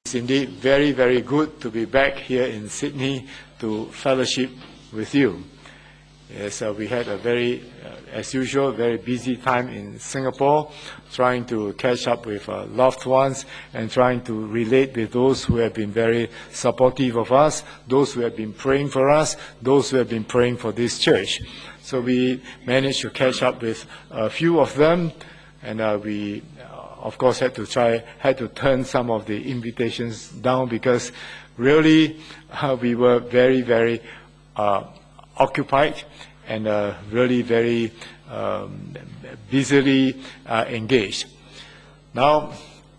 It's indeed very, very good to be back here in Sydney to fellowship with you. Yes, we had a very, as usual, very busy time in Singapore, trying to catch up with loved ones and trying to relate with those who have been very supportive of us, those who have been praying for us, those who have been praying for this church. So we managed to catch up with a few of them, and we of course had to turn some of the invitations down because really we were very, very occupied and really very busily engaged. Now,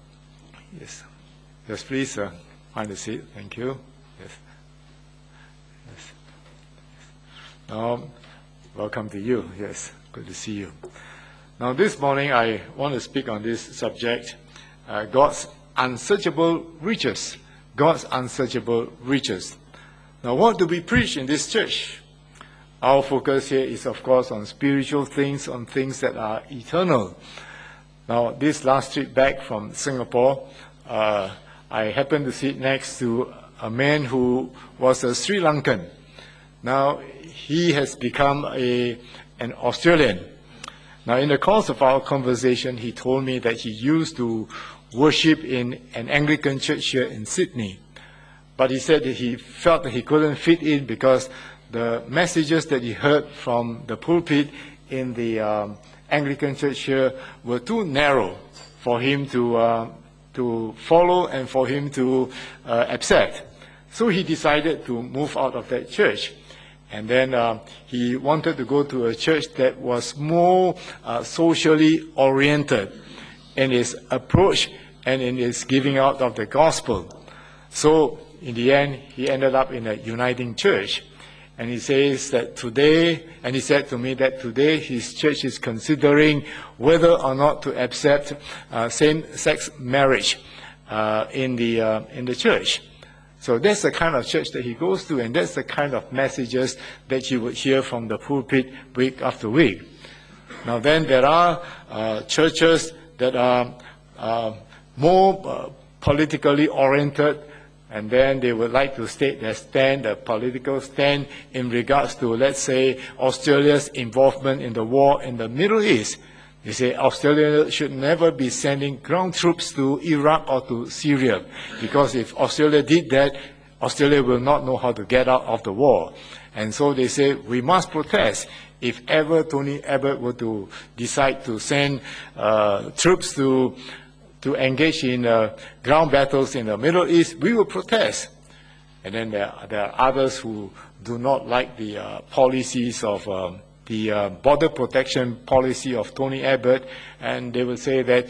yes, please find a seat. Thank you. Yes. Now, welcome to you. Yes, good to see you. Now, this morning I want to speak on this subject, God's unsearchable riches. God's unsearchable riches. Now, what do we preach in this church? Our focus here is, of course, on spiritual things, on things that are eternal. Now, this last trip back from Singapore, I happened to sit next to a man who was a Sri Lankan. Now, he has become an Australian. Now, in the course of our conversation, he told me that he used to worship in an Anglican church here in Sydney. But he said that he felt that he couldn't fit in because the messages that he heard from the pulpit in the Anglican church here were too narrow for him to follow and for him to accept. So he decided to move out of that church. And then he wanted to go to a church that was more socially oriented in its approach and in its giving out of the gospel. So in the end, he ended up in a Uniting Church. And he says that today, and he said to me that today his church is considering whether or not to accept same-sex marriage in the church. So that's the kind of church that he goes to, and that's the kind of messages that you would hear from the pulpit week after week. Now then, there are churches that are more politically oriented, and then they would like to state their stand, their political stand, in regards to, let's say, Australia's involvement in the war in the Middle East. They say Australia should never be sending ground troops to Iraq or to Syria, because if Australia did that, Australia will not know how to get out of the war. And so they say we must protest. If ever Tony Abbott were to decide to send troops to engage in ground battles in the Middle East, we will protest. And then there are others who do not like the policies of the border protection policy of Tony Abbott, and they will say that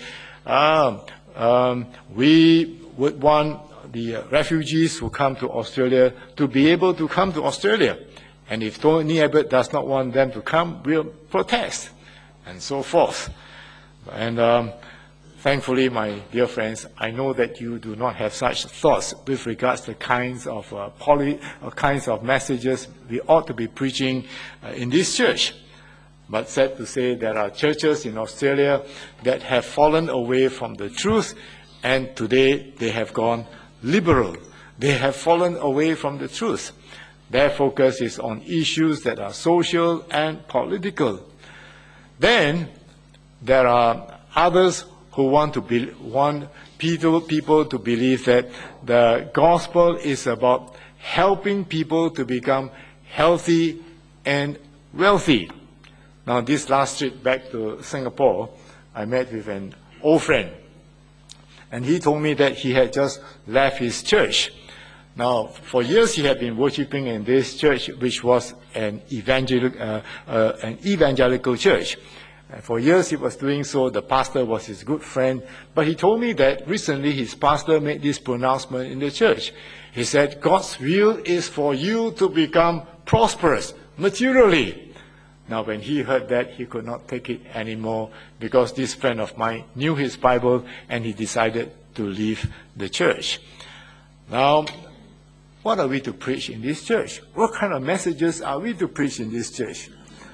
we would want the refugees who come to Australia to be able to come to Australia. And if Tony Abbott does not want them to come, we'll protest, and so forth. And thankfully, my dear friends, I know that you do not have such thoughts with regards to kinds of messages we ought to be preaching in this church. But sad to say, there are churches in Australia that have fallen away from the truth, and today they have gone liberal. They have fallen away from the truth. Their focus is on issues that are social and political. Then there are others who want people to believe that the gospel is about helping people to become healthy and wealthy. Now, this last trip back to Singapore, I met with an old friend, and he told me that he had just left his church. Now, for years he had been worshiping in this church, which was an evangelical church. And for years he was doing so. The pastor was his good friend. But he told me that recently his pastor made this pronouncement in the church. He said, God's will is for you to become prosperous materially. Now, when he heard that, he could not take it anymore, because this friend of mine knew his Bible and he decided to leave the church. Now, what are we to preach in this church? What kind of messages are we to preach in this church?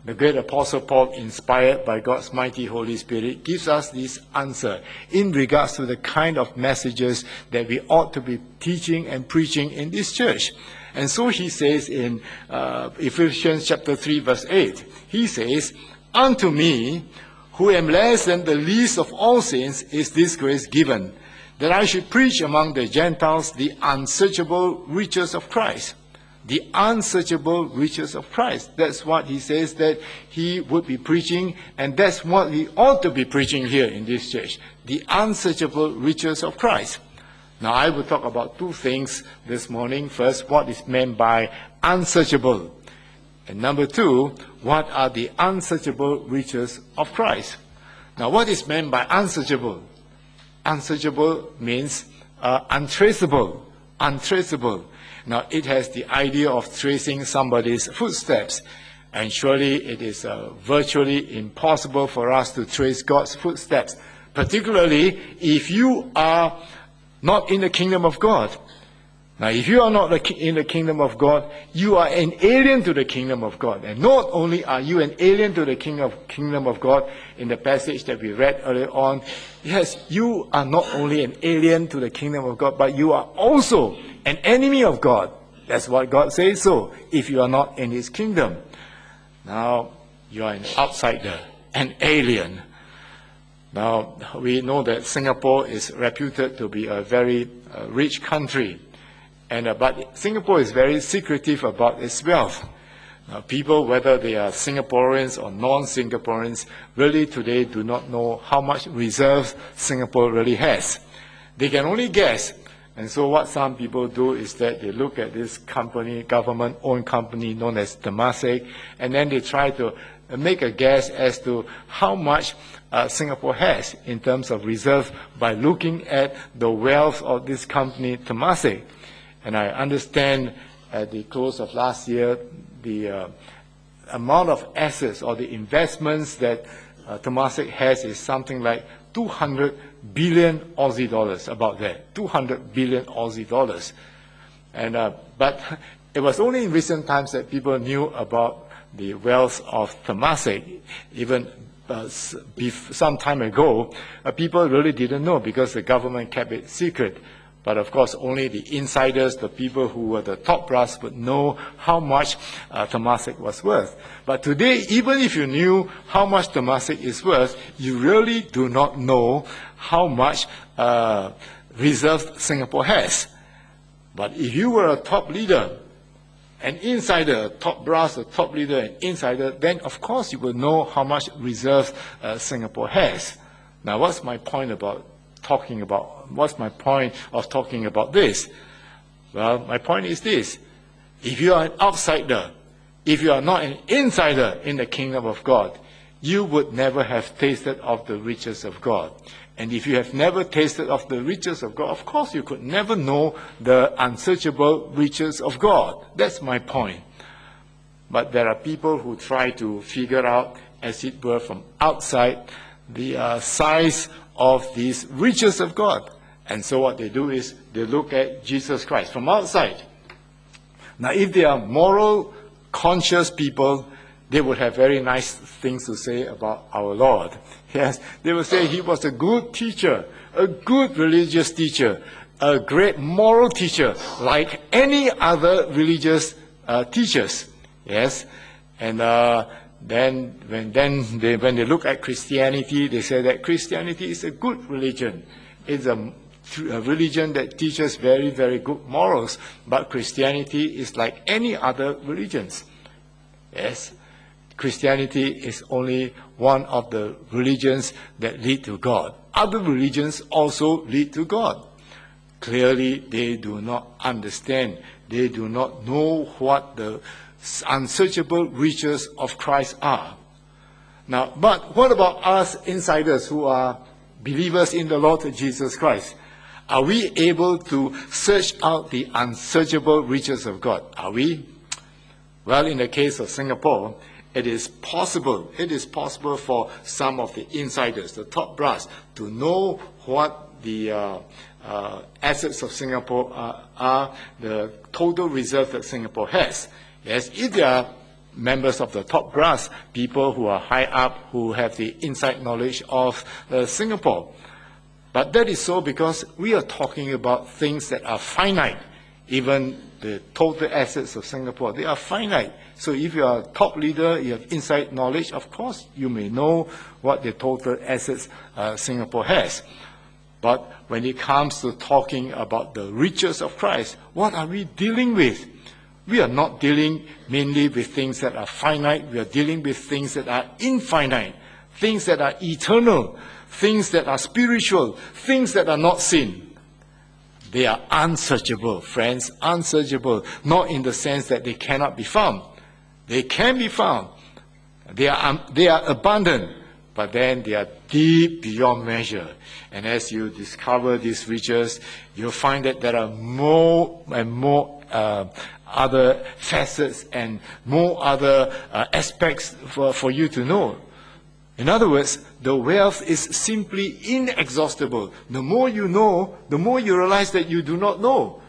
the great Apostle Paul, inspired by God's mighty Holy Spirit, gives us this answer in regards to the kind of messages that we ought to be teaching and preaching in this church. And so he says in Ephesians chapter 3, verse 8, he says, "Unto me, who am less than the least of all saints, is this grace given, that I should preach among the Gentiles the unsearchable riches of Christ." The unsearchable riches of Christ. That's what he says that he would be preaching, and that's what we ought to be preaching here in this church. The unsearchable riches of Christ. Now, I will talk about two things this morning. First, what is meant by unsearchable? And number two, what are the unsearchable riches of Christ? Now, what is meant by unsearchable? Unsearchable means untraceable. Untraceable. Now, it has the idea of tracing somebody's footsteps. And surely it is virtually impossible for us to trace God's footsteps, particularly if you are not in the kingdom of God. Now, if you are not in the kingdom of God, you are an alien to the kingdom of God. And not only are you an alien to the kingdom of God, in the passage that we read earlier on, yes, you are not only an alien to the kingdom of God, but you are also an enemy of God. That's what God says so, if you are not in his kingdom. Now, you are an outsider, an alien. Now, we know that Singapore is reputed to be a very rich country. But Singapore is very secretive about its wealth. People, whether they are Singaporeans or non-Singaporeans, really today do not know how much reserves Singapore really has. They can only guess. And so what some people do is that they look at this company, government-owned company known as Temasek, and then they try to make a guess as to how much Singapore has in terms of reserve by looking at the wealth of this company, Temasek. And I understand at the close of last year, the amount of assets or the investments that Temasek has is something like 200 billion Aussie dollars, about that, 200 billion Aussie dollars. But it was only in recent times that people knew about the wealth of Temasek. Even some time ago, people really didn't know because the government kept it secret. But of course, only the insiders, the people who were the top brass, would know how much Temasek was worth. But today, even if you knew how much Temasek is worth, you really do not know how much reserves Singapore has. But if you were a top leader, an insider, a top brass, a top leader, an insider, then of course you will know how much reserves Singapore has. Now, what's my point of talking about this? Well, my point is this. If you are an outsider, if you are not an insider in the kingdom of God, you would never have tasted of the riches of God. And if you have never tasted of the riches of God, of course you could never know the unsearchable riches of God. That's my point. But there are people who try to figure out, as it were, from outside the size of these riches of God. And so what they do is they look at Jesus Christ from outside. Now, if they are moral, conscious people, they would have very nice things to say about our Lord. Yes, they will say he was a good teacher, a good religious teacher, a great moral teacher, like any other religious teachers. Yes, and then when they look at Christianity, they say that Christianity is a good religion. It's a religion that teaches very, very good morals. But Christianity is like any other religions. Yes, Christianity is only one of the religions that lead to God. Other religions also lead to God. Clearly, they do not understand. They do not know what the unsearchable riches of Christ are. Now, but what about us insiders who are believers in the Lord Jesus Christ? Are we able to search out the unsearchable riches of God? Are we? Well, in the case of Singapore, it is possible. It is possible for some of the insiders, the top brass, to know what the assets of Singapore are, the total reserve that Singapore has. Yes, if they are members of the top brass, people who are high up, who have the inside knowledge of Singapore. But that is so because we are talking about things that are finite. Even the total assets of Singapore, they are finite. So if you are a top leader, you have inside knowledge, of course, you may know what the total assets Singapore has. But when it comes to talking about the riches of Christ, what are we dealing with? We are not dealing mainly with things that are finite. We are dealing with things that are infinite, things that are eternal, things that are spiritual, things that are not seen. They are unsearchable, friends, unsearchable, not in the sense that they cannot be found. They can be found. They are abundant, but then they are deep beyond measure. And as you discover these riches, you'll find that there are more and more other facets and more other aspects for you to know. In other words, the wealth is simply inexhaustible. The more you know, the more you realize that you do not know.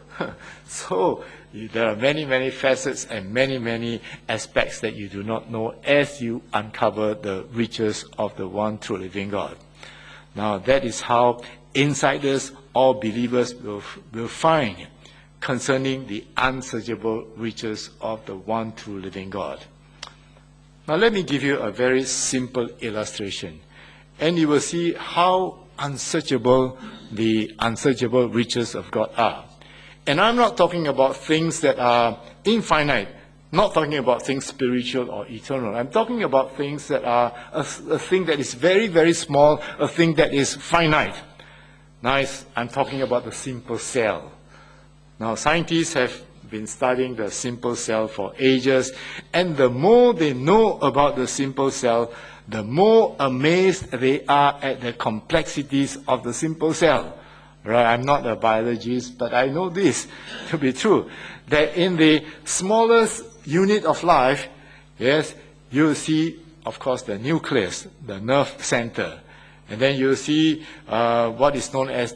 So there are many, many facets and many, many aspects that you do not know as you uncover the riches of the one true living God. Now, that is how insiders or believers will find concerning the unsearchable riches of the one true living God. Now, let me give you a very simple illustration, and you will see how unsearchable the unsearchable riches of God are. And I'm not talking about things that are infinite, not talking about things spiritual or eternal. I'm talking about things that are a thing that is very, very small, a thing that is finite. Now, I'm talking about the simple cell. Now, scientists have been studying the simple cell for ages, and the more they know about the simple cell, the more amazed they are at the complexities of the simple cell. Right? I'm not a biologist, but I know this to be true, that in the smallest unit of life, yes, you see, of course, the nucleus, the nerve center, and then you see what is known as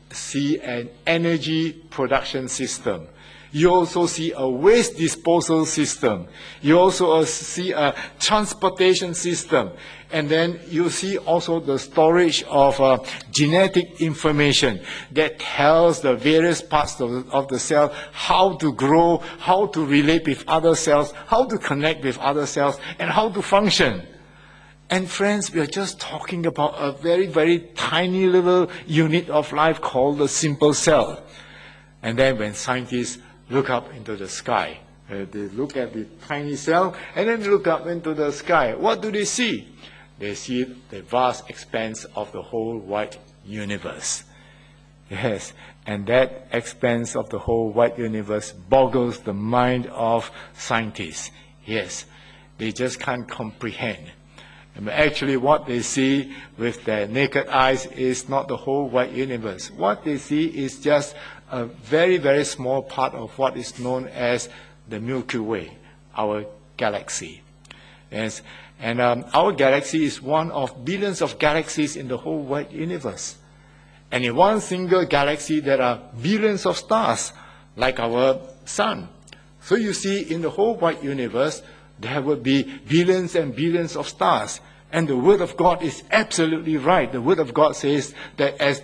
an energy production system. You also see a waste disposal system. You also see a transportation system. And then you see also the storage of genetic information that tells the various parts of the cell how to grow, how to relate with other cells, how to connect with other cells, and how to function. And friends, we are just talking about a very, very tiny little unit of life called the simple cell. And then when scientists look up into the sky, they look at the tiny cell and then look up into the sky. What do they see? They see the vast expanse of the whole wide universe. Yes, and that expanse of the whole wide universe boggles the mind of scientists. Yes, they just can't comprehend. And actually, what they see with their naked eyes is not the whole wide universe. What they see is just a very, very small part of what is known as the Milky Way, our galaxy. Yes, and our galaxy is one of billions of galaxies in the whole wide universe. And in one single galaxy, there are billions of stars, like our sun. So you see, in the whole wide universe, there will be billions and billions of stars. And the Word of God is absolutely right. The Word of God says that as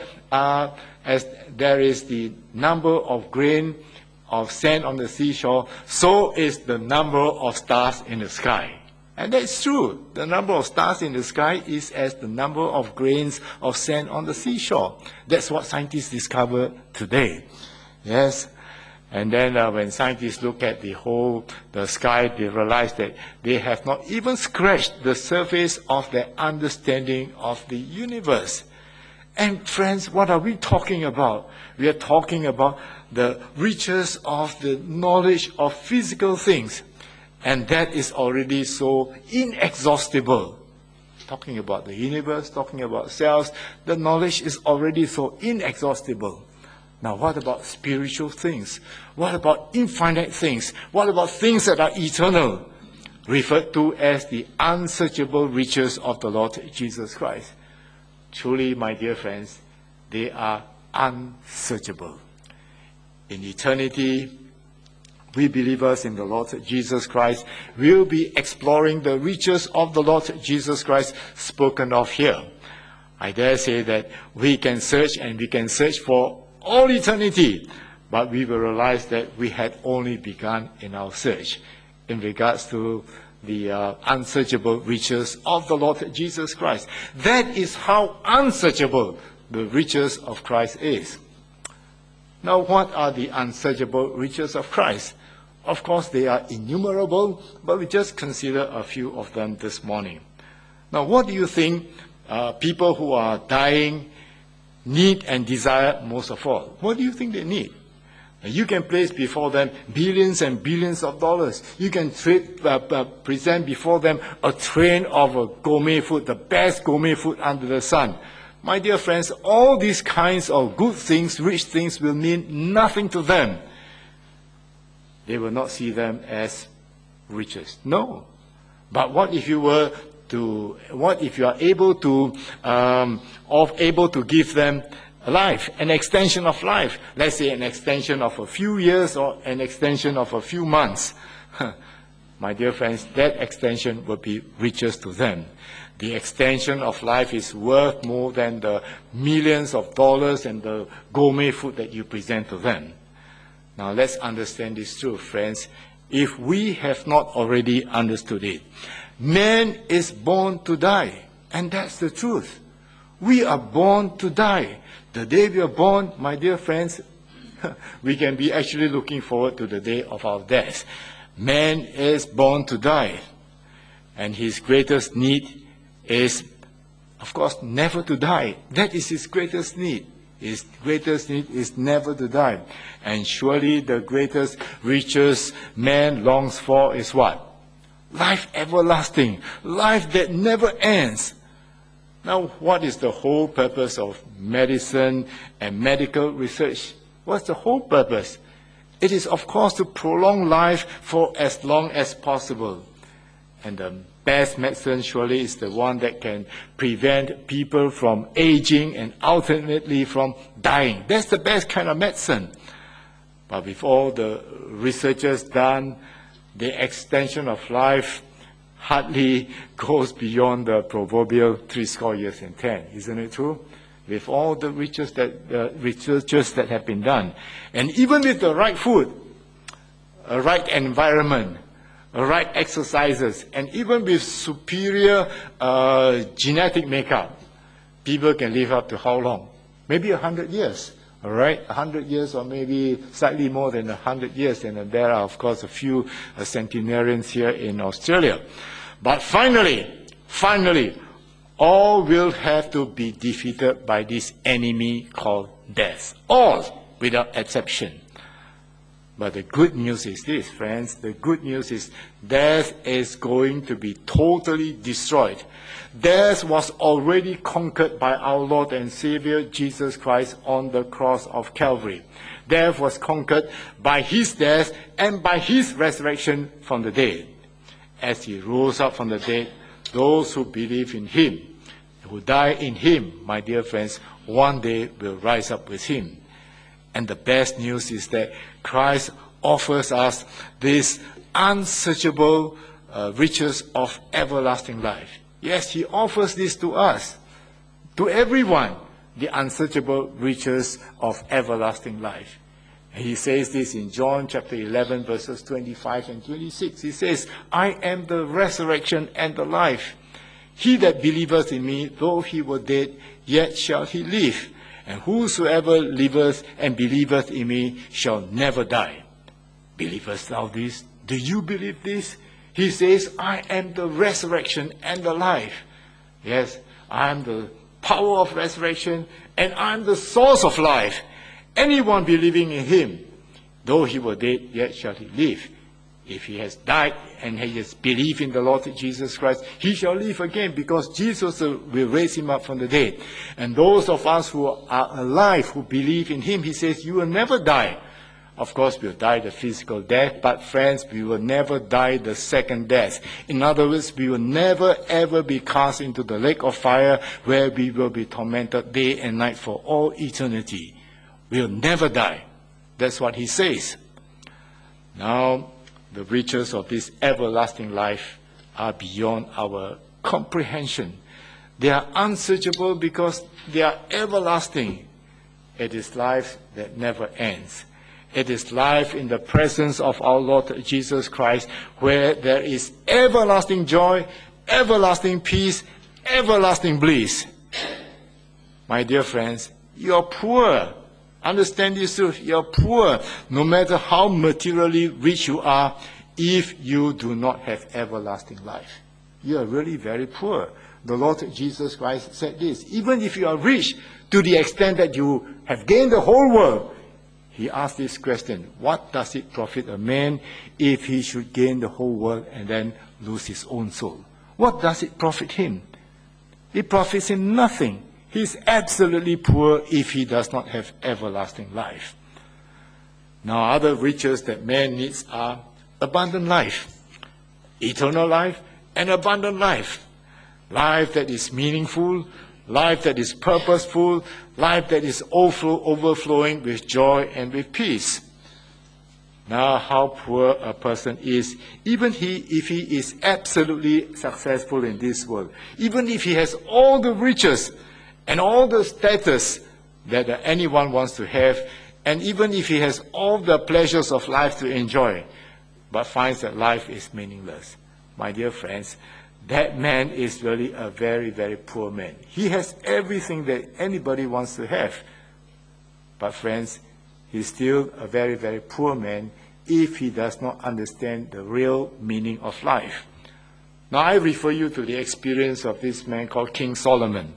there is the number of grain of sand on the seashore, so is the number of stars in the sky. And that's true. The number of stars in the sky is as the number of grains of sand on the seashore. That's what scientists discover today. Yes. And then when scientists look at the sky, they realize that they have not even scratched the surface of their understanding of the universe. And friends, what are we talking about? We are talking about the riches of the knowledge of physical things. And that is already so inexhaustible. Talking about the universe, talking about cells, the knowledge is already so inexhaustible. Now, what about spiritual things? What about infinite things? What about things that are eternal? Referred to as the unsearchable riches of the Lord Jesus Christ. Truly, my dear friends, they are unsearchable. In eternity, we believers in the Lord Jesus Christ will be exploring the riches of the Lord Jesus Christ spoken of here. I dare say that we can search and we can search for all eternity, but we will realize that we had only begun in our search in regards to the unsearchable riches of the Lord Jesus Christ. That is how unsearchable the riches of Christ is. Now, what are the unsearchable riches of Christ? Of course, they are innumerable, but we just consider a few of them this morning. Now, what do you think people who are dying need and desire most of all? What do you think they need? You can place before them billions and billions of dollars. You can present before them a train of gourmet food, the best gourmet food under the sun. My dear friends, all these kinds of good things, rich things, will mean nothing to them. They will not see them as riches. No. But what if you are able to give them life, an extension of life? Let's say an extension of a few years or an extension of a few months. My dear friends, that extension will be riches to them. The extension of life is worth more than the millions of dollars and the gourmet food that you present to them. Now let's understand this truth, friends, if we have not already understood it. Man is born to die, and that's the truth. We are born to die. The day we are born, my dear friends, we can be actually looking forward to the day of our death. Man is born to die, and his greatest need is, of course, never to die. That is his greatest need. His greatest need is never to die. And surely the greatest riches man longs for is what? Life everlasting. Life that never ends. Now, what is the whole purpose of medicine and medical research? What's the whole purpose? It is, of course, to prolong life for as long as possible. And the best medicine surely is the one that can prevent people from aging and ultimately from dying. That's the best kind of medicine. But with all the researchers done, the extension of life hardly goes beyond the proverbial 70 years and 10. Isn't it true? With all the researchers that have been done. And even with the right food, a right environment, right exercises, and even with superior genetic makeup, people can live up to how long? Maybe 100 years, all right? 100 years or maybe slightly more than 100 years. And there are, of course, a few centenarians here in Australia. But finally, all will have to be defeated by this enemy called death. All, without exception. But the good news is this, friends. The good news is death is going to be totally destroyed. Death was already conquered by our Lord and Savior Jesus Christ on the cross of Calvary. Death was conquered by his death and by his resurrection from the dead. As he rose up from the dead, those who believe in him, who die in him, my dear friends, one day will rise up with him. And the best news is that Christ offers us this unsearchable riches of everlasting life. Yes, he offers this to us, to everyone, the unsearchable riches of everlasting life. And he says this in John chapter 11, verses 25 and 26. He says, I am the resurrection and the life. He that believeth in me, though he were dead, yet shall he live. And whosoever liveth and believeth in me shall never die. Believest thou this? Do you believe this? He says, I am the resurrection and the life. Yes, I am the power of resurrection and I am the source of life. Anyone believing in him, though he were dead, yet shall he live. If he has died and he has believed in the Lord Jesus Christ, he shall live again because Jesus will raise him up from the dead. And those of us who are alive, who believe in him, he says, you will never die. Of course, we'll die the physical death, but friends, we will never die the second death. In other words, we will never ever be cast into the lake of fire where we will be tormented day and night for all eternity. We'll never die. That's what he says. Now, the riches of this everlasting life are beyond our comprehension. They are unsearchable because they are everlasting. It is life that never ends. It is life in the presence of our Lord Jesus Christ, where there is everlasting joy, everlasting peace, everlasting bliss. My dear friends, you are poor. Understand this truth. You are poor, no matter how materially rich you are, if you do not have everlasting life. You are really very poor. The Lord Jesus Christ said this. Even if you are rich to the extent that you have gained the whole world, he asked this question: what does it profit a man if he should gain the whole world and then lose his own soul? What does it profit him? It profits him nothing. He is absolutely poor if he does not have everlasting life. Now, other riches that man needs are abundant life, eternal life, and abundant life. Life that is meaningful, life that is purposeful, life that is overflowing with joy and with peace. Now, how poor a person is, even if he is absolutely successful in this world, even if he has all the riches and all the status that anyone wants to have, and even if he has all the pleasures of life to enjoy, but finds that life is meaningless. My dear friends, that man is really a very, very poor man. He has everything that anybody wants to have. But friends, he's still a very, very poor man if he does not understand the real meaning of life. Now, I refer you to the experience of this man called King Solomon.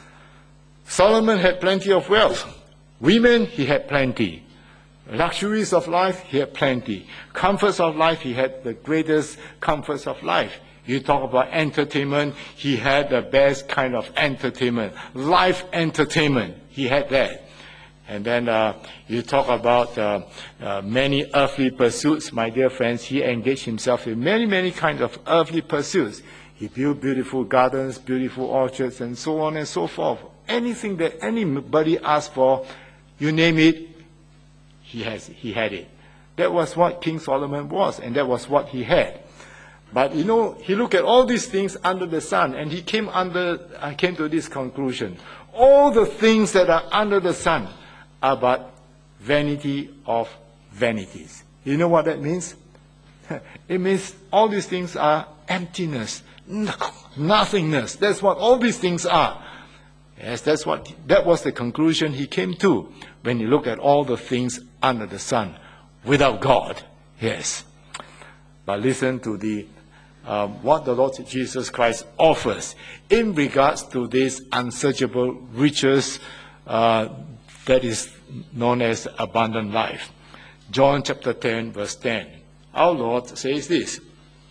Solomon had plenty of wealth. Women, he had plenty. Luxuries of life, he had plenty. Comforts of life, he had the greatest comforts of life. You talk about entertainment, he had the best kind of entertainment. Life entertainment, he had that. And then you talk about many earthly pursuits. My dear friends, he engaged himself in many, many kinds of earthly pursuits. He built beautiful gardens, beautiful orchards, and so on and so forth. Anything that anybody asked for, you name it, he had it. That was what King Solomon was, and that was what he had. But you know, he looked at all these things under the sun, and he came to this conclusion: all the things that are under the sun are but vanity of vanities. You know what that means? It means all these things are emptiness, nothingness. That's what all these things are. Yes, that was the conclusion he came to when he looked at all the things under the sun without God. Yes. But listen to what the Lord Jesus Christ offers in regards to this unsearchable riches that is known as abundant life. John chapter 10, verse 10. Our Lord says this: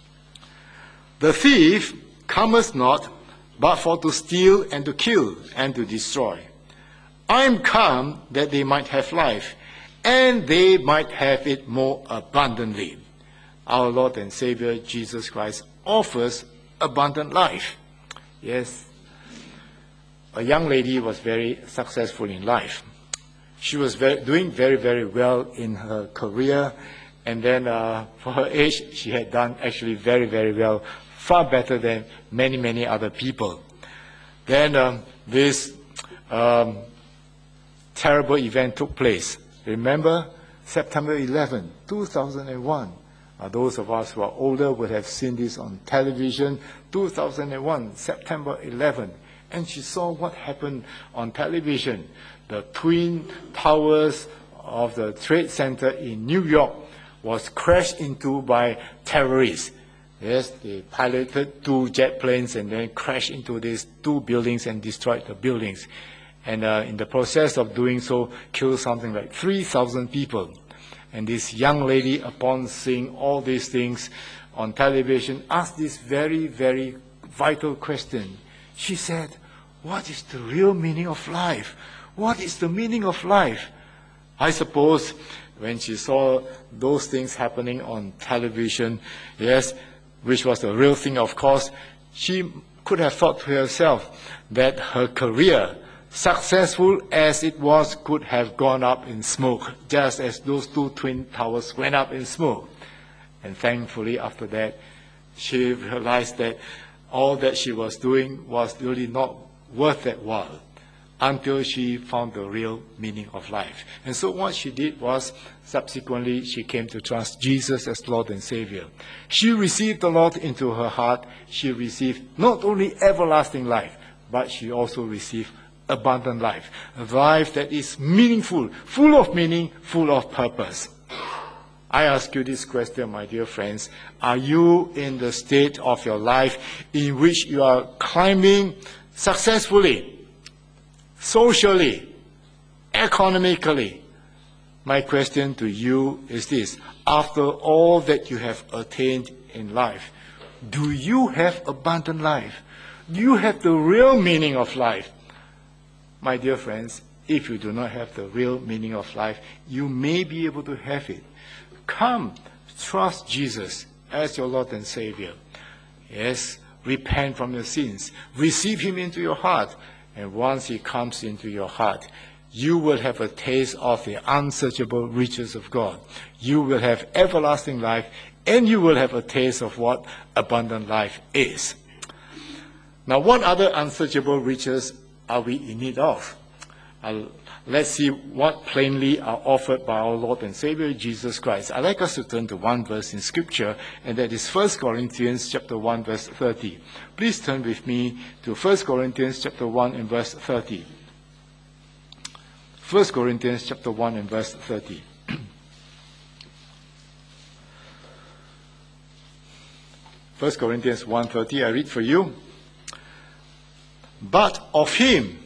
"The thief cometh not, but for to steal and to kill and to destroy. I am come that they might have life, and they might have it more abundantly." Our Lord and Savior Jesus Christ offers abundant life. Yes, a young lady was very successful in life. She was doing very, very well in her career, and then for her age, she had done actually very, very well, far better than many, many other people. Then this terrible event took place. Remember, September 11, 2001. Those of us who are older would have seen this on television. 2001, September 11. And she saw what happened on television. The Twin Towers of the Trade Center in New York was crashed into by terrorists. Yes, they piloted 2 jet planes and then crashed into these 2 buildings and destroyed the buildings. And in the process of doing so, killed something like 3,000 people. And this young lady, upon seeing all these things on television, asked this very, very vital question. She said, "What is the real meaning of life? What is the meaning of life?" I suppose when she saw those things happening on television, yes, which was the real thing, of course, she could have thought to herself that her career, successful as it was, could have gone up in smoke, just as those two twin towers went up in smoke. And thankfully, after that, she realized that all that she was doing was really not worth that while, until she found the real meaning of life. And so what she did was, subsequently, she came to trust Jesus as Lord and Savior. She received the Lord into her heart. She received not only everlasting life, but she also received abundant life. A life that is meaningful, full of meaning, full of purpose. I ask you this question, my dear friends. Are you in the state of your life in which you are climbing successfully, socially, economically? My question to you is this: after all that you have attained in life, do you have abundant life? Do you have the real meaning of life? My dear friends, if you do not have the real meaning of life, you may be able to have it. Come, trust Jesus as your Lord and Savior. Yes, repent from your sins. Receive Him into your heart. And once He comes into your heart, you will have a taste of the unsearchable riches of God. You will have everlasting life, and you will have a taste of what abundant life is. Now, what other unsearchable riches are we in need of? Let's see what plainly are offered by our Lord and Savior Jesus Christ. I'd like us to turn to one verse in Scripture, and that is 1 Corinthians chapter 1, verse 30. Please turn with me to 1 Corinthians chapter 1 and verse 30. 1 Corinthians chapter 1 and verse 30. 1 Corinthians 1:30, I read for you. But of him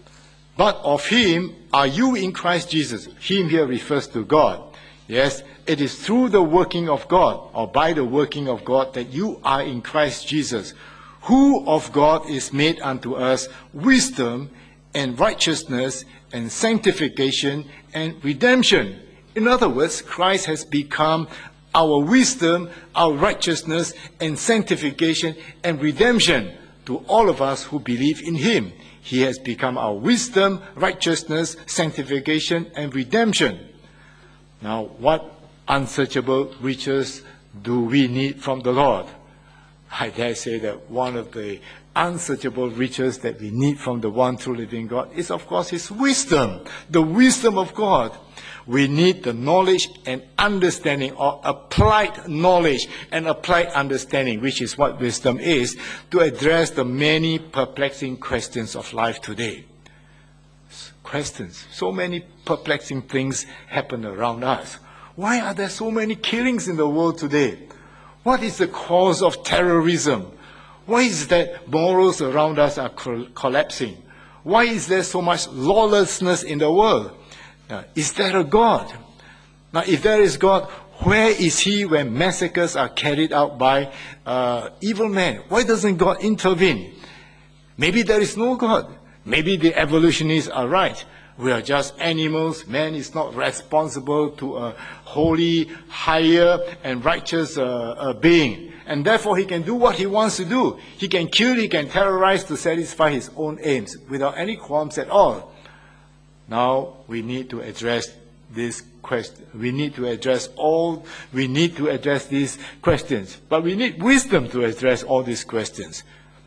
are you in Christ Jesus. Him here refers to God. Yes, it is through the working of God, or by the working of God, that you are in Christ Jesus, who of God is made unto us wisdom and righteousness and sanctification and redemption. In other words, Christ has become our wisdom, our righteousness, and sanctification and redemption to all of us who believe in Him. He has become our wisdom, righteousness, sanctification, and redemption. Now, what unsearchable riches do we need from the Lord? I dare say that one of the unsearchable riches that we need from the one true living God is, of course, His wisdom, the wisdom of God. We need the knowledge and understanding, or applied knowledge and applied understanding, which is what wisdom is, to address the many perplexing questions of life today. Questions. So many perplexing things happen around us. Why are there so many killings in the world today? What is the cause of terrorism? Why is it that morals around us are collapsing? Why is there so much lawlessness in the world? Now, is there a God? Now, if there is God, where is He when massacres are carried out by evil men? Why doesn't God intervene? Maybe there is no God. Maybe the evolutionists are right. We are just animals. Man is not responsible to a holy, higher, and righteous being. And therefore, he can do what he wants to do. He can kill, he can terrorize to satisfy his own aims without any qualms at all. Now, we need to address this question. We need to address these questions. But we need wisdom to address all these questions.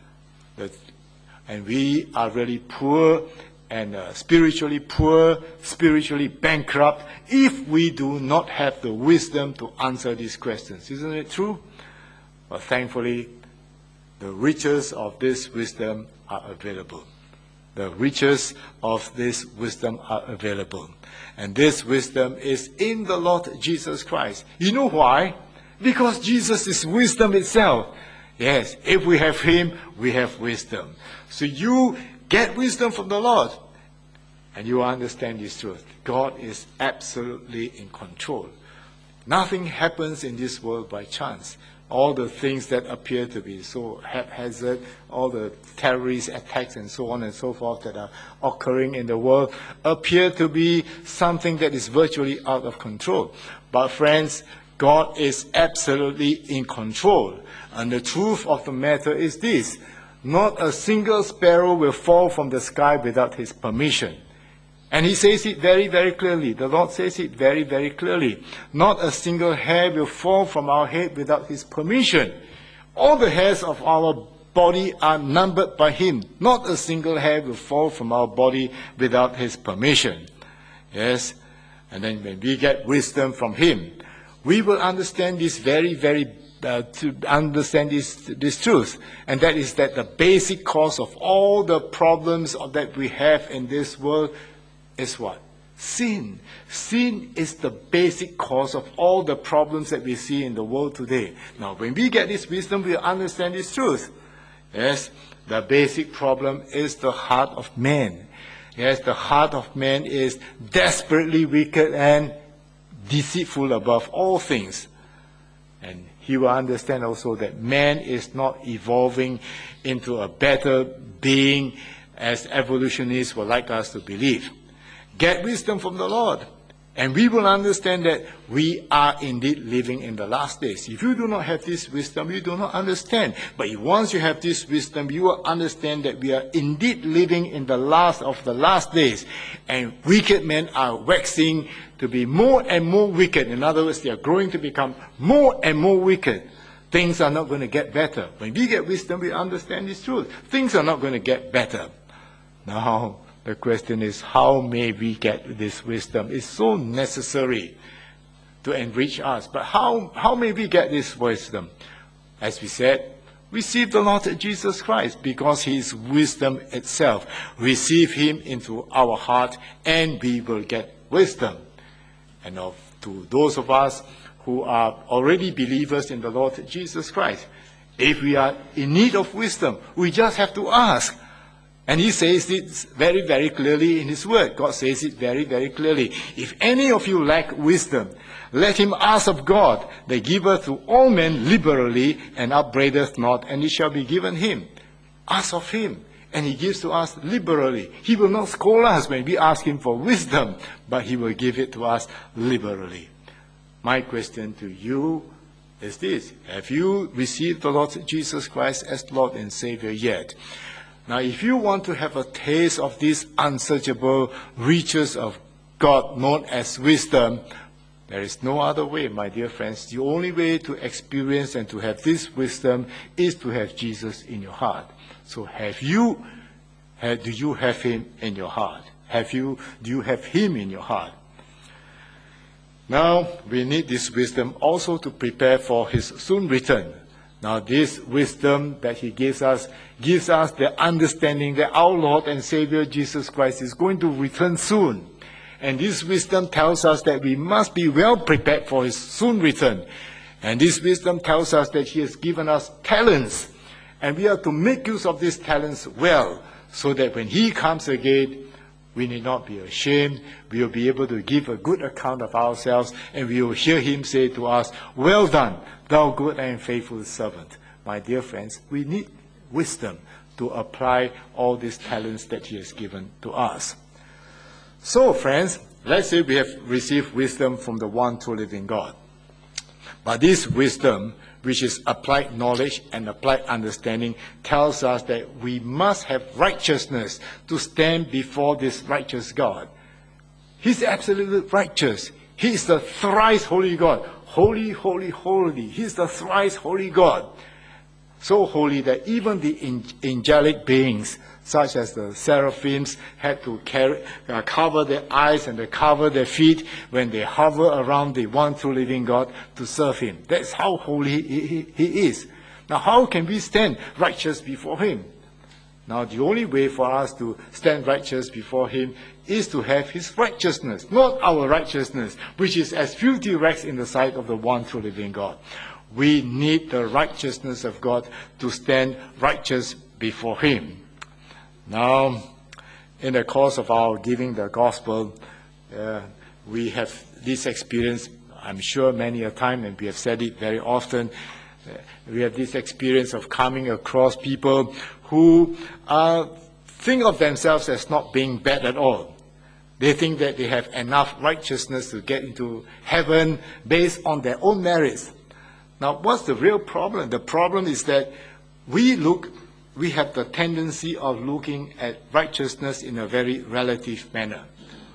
And we are really poor and spiritually bankrupt if we do not have the wisdom to answer these questions. Isn't it true? But thankfully, the riches of this wisdom are available. The riches of this wisdom are available. And this wisdom is in the Lord Jesus Christ. You know why? Because Jesus is wisdom itself. Yes, if we have Him, we have wisdom. So you get wisdom from the Lord, and you understand this truth. God is absolutely in control. Nothing happens in this world by chance. All the things that appear to be so haphazard, all the terrorist attacks and so on and so forth that are occurring in the world appear to be something that is virtually out of control. But friends, God is absolutely in control. And the truth of the matter is this: Not a single sparrow will fall from the sky without his permission. And he says it very, very clearly. The Lord says it very, very clearly. Not a single hair will fall from our head without his permission. All the hairs of our body are numbered by him. Not a single hair will fall from our body without his permission. Yes. And then when we get wisdom from him, we will understand this to understand this truth. And that is that the basic cause of all the problems that we have in this world is what? Sin. Sin is the basic cause of all the problems that we see in the world today. Now, when we get this wisdom, we understand this truth. Yes, the basic problem is the heart of man. Yes, the heart of man is desperately wicked and deceitful above all things. And he will understand also that man is not evolving into a better being as evolutionists would like us to believe. Get wisdom from the Lord, and we will understand that we are indeed living in the last days. If you do not have this wisdom, you do not understand. But once you have this wisdom, you will understand that we are indeed living in the last of the last days. And wicked men are waxing to be more and more wicked. In other words, they are growing to become more and more wicked. Things are not going to get better. When we get wisdom, we understand this truth. Things are not going to get better. Now, the question is, how may we get this wisdom? It's so necessary to enrich us. But how may we get this wisdom? As we said, receive the Lord Jesus Christ, because he is wisdom itself. Receive him into our heart, and we will get wisdom. And to those of us who are already believers in the Lord Jesus Christ, if we are in need of wisdom, we just have to ask. And he says it very, very clearly in his word. God says it very, very clearly. If any of you lack wisdom, let him ask of God, that giveth to all men liberally, and upbraideth not, and it shall be given him. Ask of him, and he gives to us liberally. He will not scold us when we ask him for wisdom, but he will give it to us liberally. My question to you is this: have you received the Lord Jesus Christ as Lord and Savior yet? Now, if you want to have a taste of these unsearchable riches of God known as wisdom, there is no other way, my dear friends. The only way to experience and to have this wisdom is to have Jesus in your heart. So do you have him in your heart? Do you have him in your heart? Now, we need this wisdom also to prepare for his soon return. Now, this wisdom that he gives us the understanding that our Lord and Savior Jesus Christ is going to return soon. And this wisdom tells us that we must be well prepared for his soon return. And this wisdom tells us that he has given us talents. And we are to make use of these talents well, so that when he comes again, we need not be ashamed. We will be able to give a good account of ourselves, and we will hear him say to us, "Well done, thou good and faithful servant." My dear friends, we need wisdom to apply all these talents that he has given to us. So, friends, let's say we have received wisdom from the one true living God. But this wisdom, which is applied knowledge and applied understanding, tells us that we must have righteousness to stand before this righteous God. He's absolutely righteous. He is the thrice holy God. Holy, holy, holy. He's the thrice holy God. So holy that even the angelic beings, such as the seraphims, had to cover their eyes and cover their feet when they hover around the one true living God to serve him. That's how holy he is. Now, how can we stand righteous before him? Now, the only way for us to stand righteous before him is to have his righteousness, not our righteousness, which is as filthy rags in the sight of the one true living God. We need the righteousness of God to stand righteous before him. Now, in the course of our giving the gospel, we have this experience, I'm sure many a time, and we have said it very often, we have this experience of coming across people who think of themselves as not being bad at all. They think that they have enough righteousness to get into heaven based on their own merits. Now, what's the real problem? The problem is that we look we have the tendency of looking at righteousness in a very relative manner.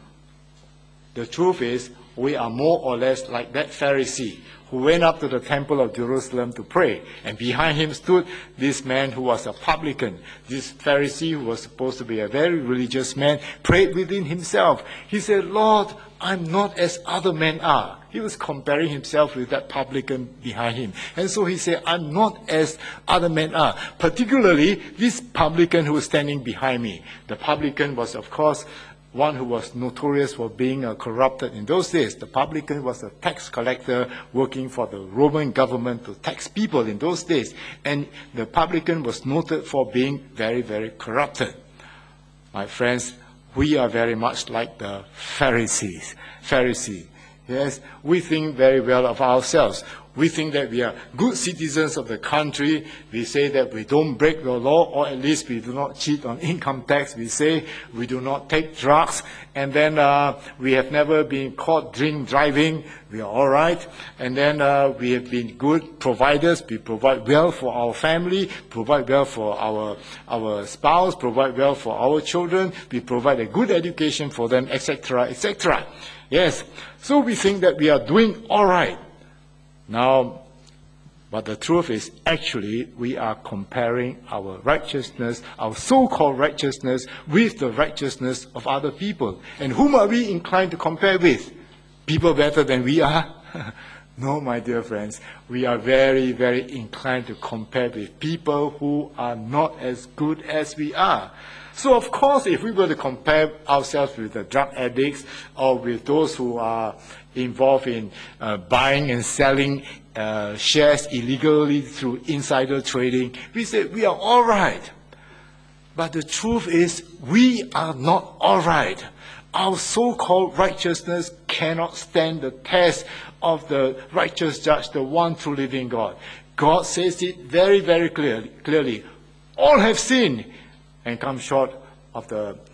The truth is, we are more or less like that Pharisee who went up to the temple of Jerusalem to pray. And behind him stood this man who was a publican. This Pharisee, who was supposed to be a very religious man, prayed within himself. He said, Lord, I'm not as other men are. He was comparing himself with that publican behind him. And so he said, I'm not as other men are. Particularly this publican who was standing behind me. The publican was, of course, one who was notorious for being corrupted in those days. The publican was a tax collector working for the Roman government to tax people in those days. And the publican was noted for being very, very corrupted. My friends, we are very much like the Pharisee. Yes, we think very well of ourselves. We think that we are good citizens of the country. We say that we don't break the law, or at least we do not cheat on income tax. We say we do not take drugs. And then we have never been caught drink driving. We are all right. And then we have been good providers. We provide well for our family, provide well for our spouse, provide well for our children. We provide a good education for them, etc., etc. Yes, so we think that we are doing all right. Now, but the truth is, actually, we are comparing our righteousness, our so-called righteousness, with the righteousness of other people. And whom are we inclined to compare with? People better than we are? No, my dear friends. We are very, very inclined to compare with people who are not as good as we are. So, of course, if we were to compare ourselves with the drug addicts or with those who are involved in buying and selling shares illegally through insider trading, we say we are all right. But the truth is, we are not all right. Our so-called righteousness cannot stand the test of the righteous judge, the one true living God. God says it very, very clearly. All have sinned and come short of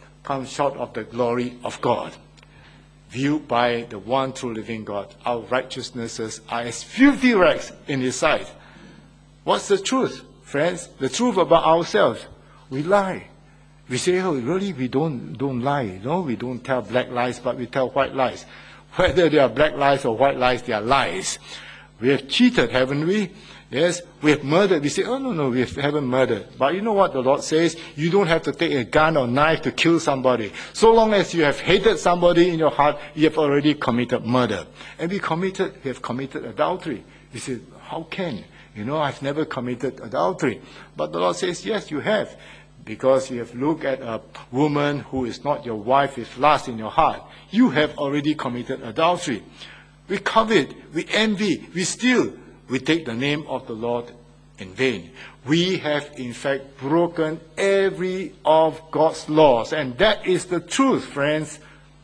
the glory of God. Viewed by the one true living God, our righteousnesses are as filthy rags in His sight. What's the truth, friends? The truth about ourselves. We lie. We say, oh, really, we don't lie. No, we don't tell black lies, but we tell white lies. Whether they are black lies or white lies, they are lies. We have cheated, haven't we? Yes, we have murdered. We say, oh, no, we haven't murdered. But you know what the Lord says? You don't have to take a gun or knife to kill somebody. So long as you have hated somebody in your heart, you have already committed murder. And we have committed adultery. You say, how can? I've never committed adultery. But the Lord says, yes, you have. Because you have looked at a woman who is not your wife with lust in your heart. You have already committed adultery. We covet, we envy, we steal. We take the name of the Lord in vain. We have in fact broken every of God's laws. And that is the truth, friends.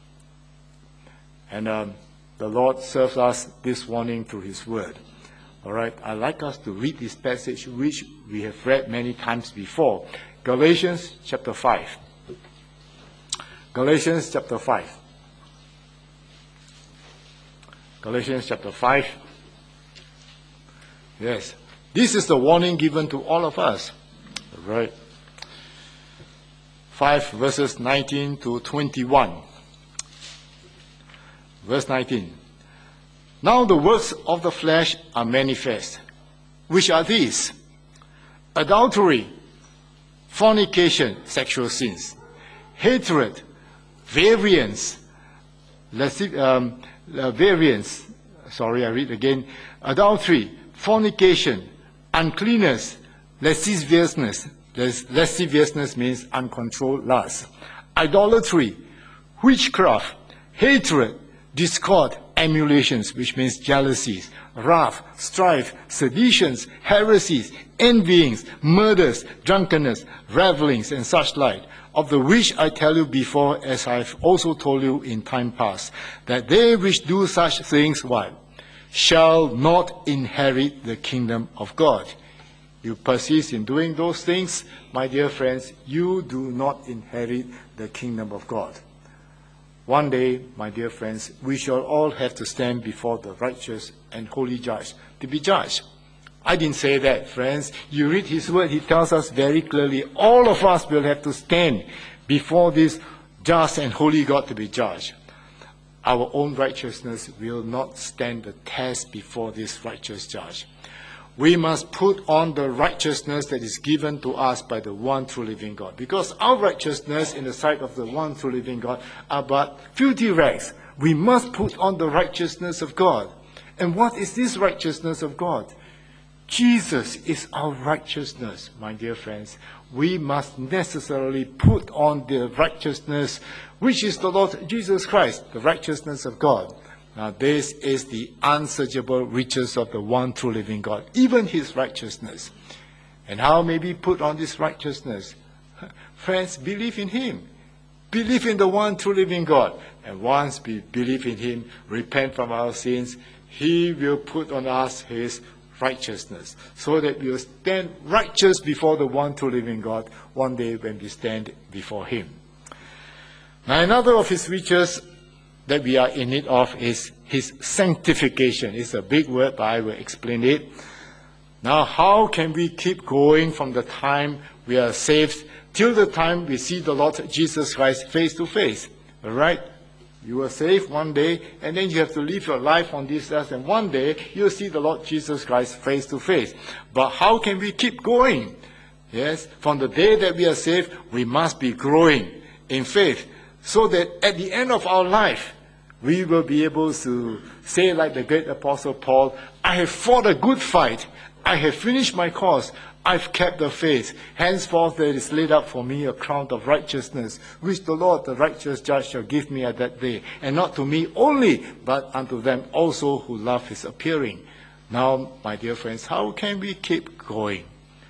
And the Lord serves us this warning through His word. All right, I'd like us to read this passage, which we have read many times before. Galatians chapter 5. Galatians chapter 5. Galatians chapter 5. Yes, this is the warning given to all of us. All right. 5 verses 19 to 21. Verse 19. Now the works of the flesh are manifest, which are these: adultery, fornication, sexual sins, hatred, variance, adultery, fornication, uncleanness, lasciviousness. Lasciviousness means uncontrolled lust. Idolatry, witchcraft, hatred, discord, emulations, which means jealousies, wrath, strife, seditions, heresies, envyings, murders, drunkenness, revellings, and such like, of the which I tell you before, as I have also told you in time past, that they which do such things, what? Shall not inherit the kingdom of God. You persist in doing those things, my dear friends, you do not inherit the kingdom of God. One day, my dear friends, we shall all have to stand before the righteous and holy judge to be judged. I didn't say that, friends. You read his word, he tells us very clearly, all of us will have to stand before this just and holy God to be judged. Our own righteousness will not stand the test before this righteous judge. We must put on the righteousness that is given to us by the one true living God. Because our righteousness in the sight of the one true living God are but filthy rags. We must put on the righteousness of God. And what is this righteousness of God? Jesus is our righteousness, my dear friends. We must necessarily put on the righteousness, which is the Lord Jesus Christ, the righteousness of God. Now, this is the unsearchable riches of the one true living God, even his righteousness. And how may we put on this righteousness? Friends, believe in him. Believe in the one true living God. And once we believe in him, repent from our sins, he will put on us his righteousness, so that we will stand righteous before the one true living God one day when we stand before him. Now, another of his riches that we are in need of is his sanctification. It's a big word, but I will explain it. Now, how can we keep going from the time we are saved till the time we see the Lord Jesus Christ face to face? All right? You were saved one day, and then you have to live your life on this earth, and one day you'll see the Lord Jesus Christ face to face. But how can we keep going? Yes, from the day that we are saved, we must be growing in faith, so that at the end of our life, we will be able to say like the great apostle Paul, I have fought a good fight, I have finished my course, I've kept the faith. Henceforth there is laid up for me a crown of righteousness, which the Lord, the righteous judge, shall give me at that day. And not to me only, but unto them also who love his appearing. Now, my dear friends, how can we keep going?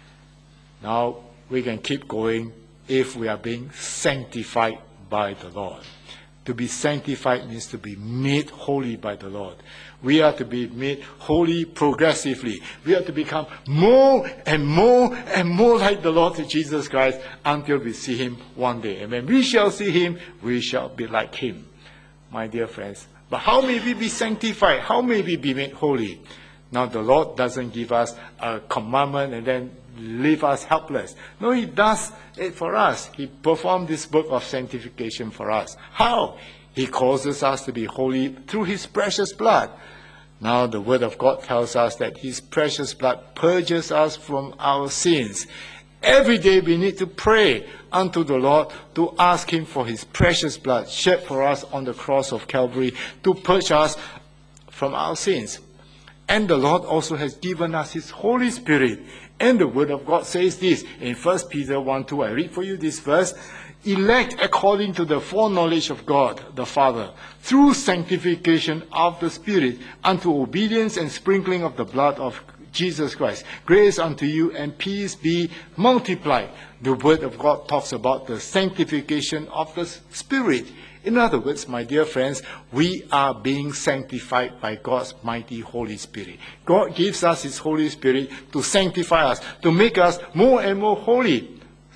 Now, we can keep going if we are being sanctified by the Lord. To be sanctified means to be made holy by the Lord. We are to be made holy progressively. We are to become more and more and more like the Lord Jesus Christ until we see him one day. And when we shall see him, we shall be like him, my dear friends. But how may we be sanctified? How may we be made holy? Now, the Lord doesn't give us a commandment and then leave us helpless. No, he does it for us. He performed this work of sanctification for us. How? He causes us to be holy through his precious blood. Now, the word of God tells us that his precious blood purges us from our sins. Every day we need to pray unto the Lord to ask him for his precious blood shed for us on the cross of Calvary to purge us from our sins. And the Lord also has given us his Holy Spirit. And the word of God says this in 1 Peter 1:2. I read for you this verse. Elect according to the foreknowledge of God the Father, through sanctification of the Spirit, unto obedience and sprinkling of the blood of Jesus Christ. Grace unto you and peace be multiplied. The word of God talks about the sanctification of the Spirit. In other words, my dear friends, we are being sanctified by God's mighty Holy Spirit. God gives us his Holy Spirit to sanctify us, to make us more and more holy,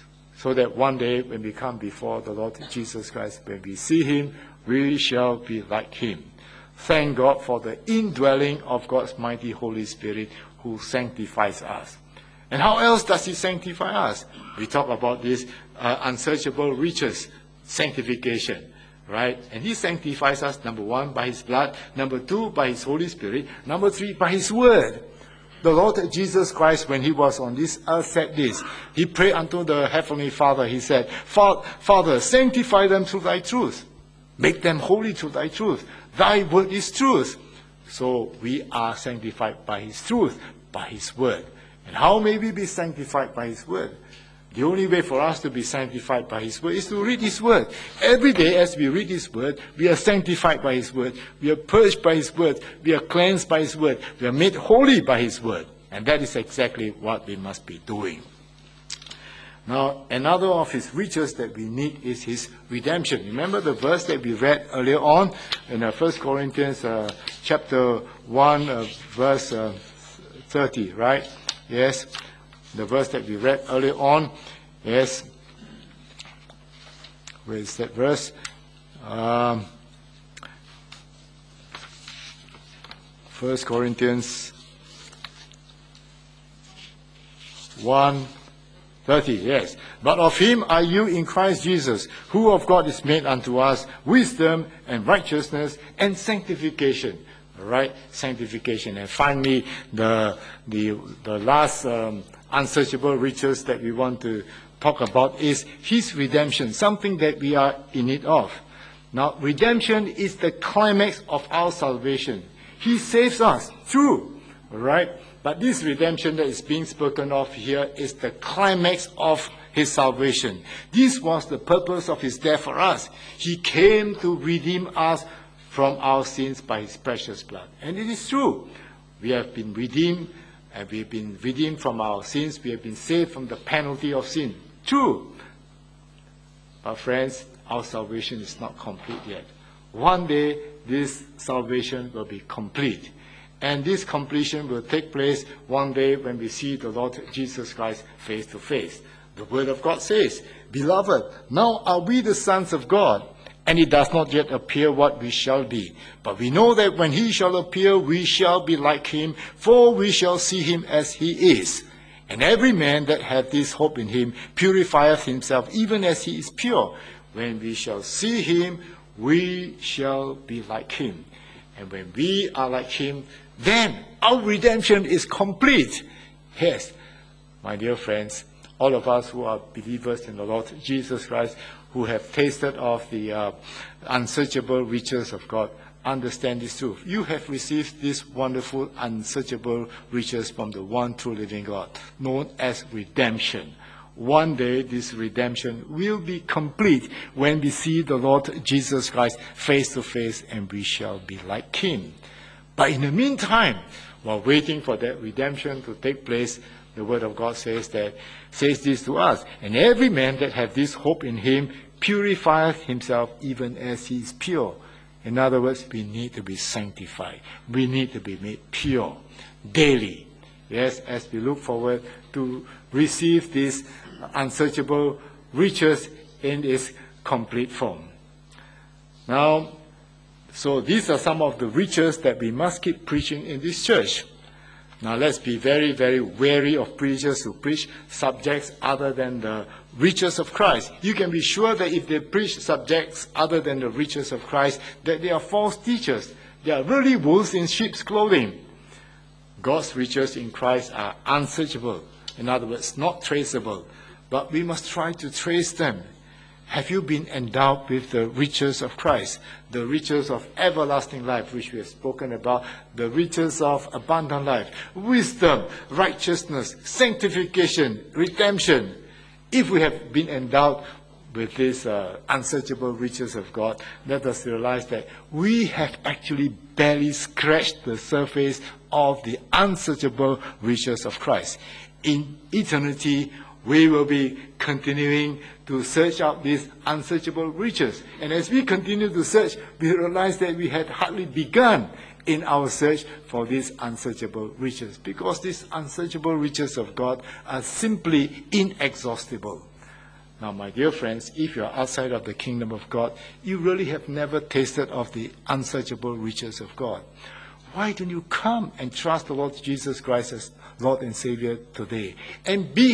so that one day when we come before the Lord Jesus Christ, when we see him, we shall be like him. Thank God for the indwelling of God's mighty Holy Spirit who sanctifies us. And how else does he sanctify us? We talk about this unsearchable riches, sanctification. Right? And he sanctifies us, number one, by his blood. Number two, by his Holy Spirit. Number three, by his word. The Lord Jesus Christ, when he was on this earth, said this. He prayed unto the Heavenly Father. He said, Father, sanctify them through thy truth. Make them holy through thy truth. Thy word is truth. So we are sanctified by his truth, by his word. And how may we be sanctified by his word? The only way for us to be sanctified by his word is to read his word. Every day as we read his word, we are sanctified by his word. We are purged by his word. We are cleansed by his word. We are made holy by his word. And that is exactly what we must be doing. Now, another of his riches that we need is his redemption. Remember the verse that we read earlier on in 1 Corinthians chapter 1, verse 30, right? Yes. The verse that we read earlier on, yes. Where is that verse? 1 Corinthians 1:30, yes. But of him are you in Christ Jesus, who of God is made unto us wisdom and righteousness and sanctification. All right, sanctification. And finally, the last unsearchable riches that we want to talk about is his redemption, something that we are in need of. Now, redemption is the climax of our salvation. He saves us, true, all right? But this redemption that is being spoken of here is the climax of his salvation. This was the purpose of his death for us. He came to redeem us from our sins by his precious blood. And it is true. We have been redeemed, and we have been redeemed from our sins. We have been saved from the penalty of sin. True. But friends, our salvation is not complete yet. One day, this salvation will be complete. And this completion will take place one day when we see the Lord Jesus Christ face to face. The Word of God says, Beloved, now are we the sons of God, and it does not yet appear what we shall be. But we know that when he shall appear, we shall be like him, for we shall see him as he is. And every man that hath this hope in him purifieth himself, even as he is pure. When we shall see him, we shall be like him. And when we are like him, then our redemption is complete. Yes, my dear friends, all of us who are believers in the Lord Jesus Christ, who have tasted of the unsearchable riches of God, understand this truth. You have received this wonderful, unsearchable riches from the one true living God, known as redemption. One day, this redemption will be complete when we see the Lord Jesus Christ face to face, and we shall be like him. But in the meantime, while waiting for that redemption to take place, the Word of God says this to us. And every man that hath this hope in him purifieth himself, even as he is pure. In other words, we need to be sanctified. We need to be made pure daily. Yes, as we look forward to receive these unsearchable riches in its complete form. Now, so these are some of the riches that we must keep preaching in this church. Now let's be very, very wary of preachers who preach subjects other than the riches of Christ. You can be sure that if they preach subjects other than the riches of Christ, that they are false teachers. They are really wolves in sheep's clothing. God's riches in Christ are unsearchable. In other words, not traceable. But we must try to trace them. Have you been endowed with the riches of Christ, the riches of everlasting life, which we have spoken about, the riches of abundant life, wisdom, righteousness, sanctification, redemption? If we have been endowed with these unsearchable riches of God, let us realize that we have actually barely scratched the surface of the unsearchable riches of Christ. In eternity, we will be continuing to search out these unsearchable riches. And as we continue to search, we realize that we had hardly begun in our search for these unsearchable riches, because these unsearchable riches of God are simply inexhaustible. Now, my dear friends, if you are outside of the kingdom of God, you really have never tasted of the unsearchable riches of God. Why don't you come and trust the Lord Jesus Christ as Lord and Savior today, and be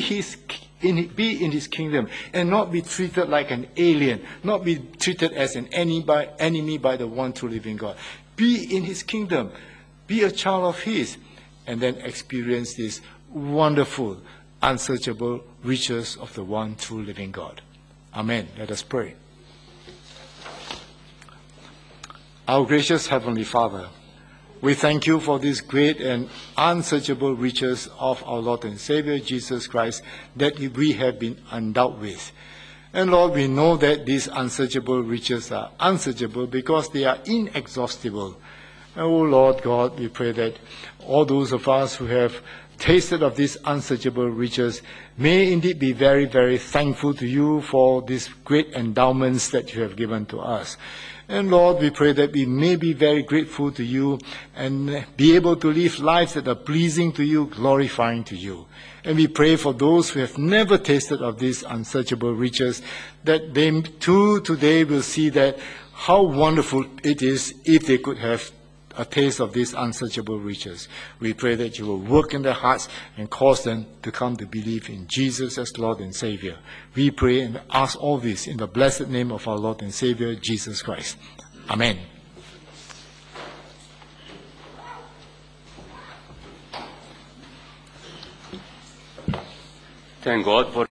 in his kingdom, and not be treated like an alien, not be treated as an enemy by the one true living God. Be in his kingdom, be a child of his, and then experience these wonderful, unsearchable riches of the one true living God. Amen. Let us pray. Our gracious Heavenly Father, we thank you for these great and unsearchable riches of our Lord and Savior Jesus Christ that we have been endowed with. And Lord, we know that these unsearchable riches are unsearchable because they are inexhaustible. Oh Lord God, we pray that all those of us who have tasted of these unsearchable riches may indeed be very, very thankful to you for these great endowments that you have given to us. And Lord, we pray that we may be very grateful to you and be able to live lives that are pleasing to you, glorifying to you. And we pray for those who have never tasted of these unsearchable riches, that they too today will see that how wonderful it is if they could have a taste of these unsearchable riches. We pray that you will work in their hearts and cause them to come to believe in Jesus as Lord and Savior. We pray and ask all this in the blessed name of our Lord and Savior, Jesus Christ. Amen. Thank God for